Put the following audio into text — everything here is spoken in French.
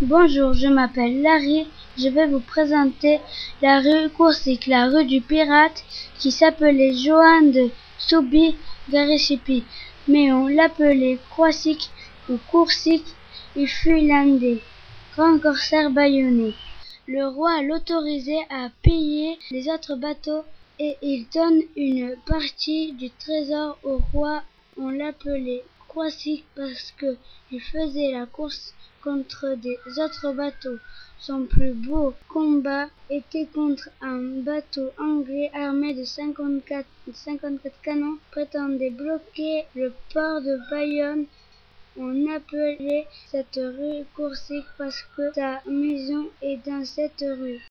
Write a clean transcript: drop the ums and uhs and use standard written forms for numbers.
Bonjour, je m'appelle Larry. Je vais vous présenter la rue Coursic, la rue du pirate qui s'appelait Joan de Soubi-Vericipi, mais on l'appelait Croisic ou Coursic. Il fut l'un des grands corsaires bâillonnais. Le roi l'autorisait à piller les autres bateaux et il donne une partie du trésor au roi. On l'appelait Croisic parce qu'il faisait la course contre des autres bateaux. Son plus beau combat était contre un bateau anglais armé de 54 canons prétendait bloquer le port de Bayonne. On appelait cette rue Coursic parce que sa maison est dans cette rue.